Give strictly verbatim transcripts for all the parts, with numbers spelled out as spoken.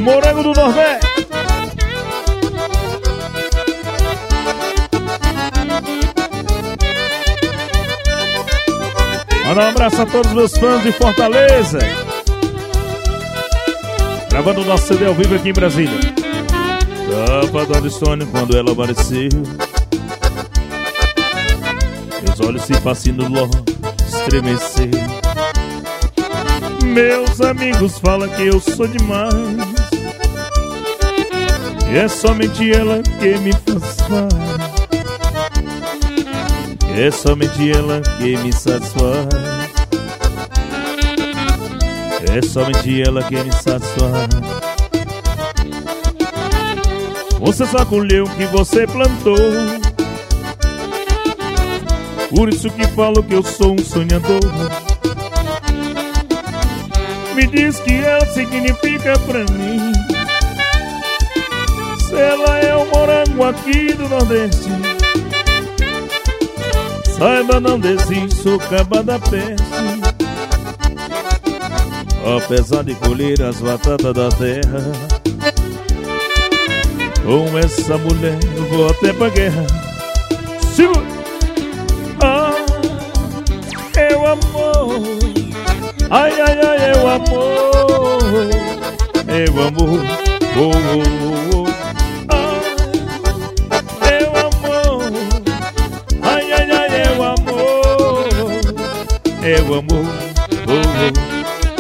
Morango do Nordeste. Manda um abraço a todos os meus fãs de Fortaleza. Gravando o nosso C D ao vivo aqui em Brasília. Tava Dona Estônia quando ela apareceu. Meus olhos se fascinam logo, estremeceu. Meus amigos falam que eu sou demais. E é somente ela que me satisfaz. É somente ela que me satisfaz. É somente ela que me satisfaz. Você só colheu o que você plantou. Por isso que falo que eu sou um sonhador. Me diz que ela significa pra mim. Se ela é o morango aqui do Nordeste, saiba, não desiste, sou caba da peste. Apesar de colher as batatas da terra, com essa mulher eu vou até pra guerra. Segura! Ah, é o amor. Ai, ai, ai, é o amor. É o amor. Oh, oh, oh. Ah, é o amor. Ai, ai, ai, é o amor. É o amor. Oh, oh.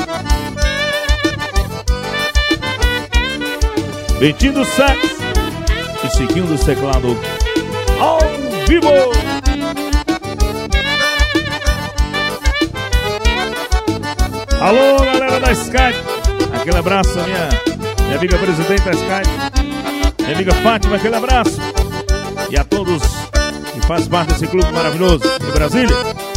Bentinho do sax e Chiquinho do teclado ao vivo. Alô, galera da Skype, aquele abraço, minha, minha amiga presidente da Skype, minha amiga Fátima, aquele abraço. E a todos que fazem parte desse clube maravilhoso de Brasília.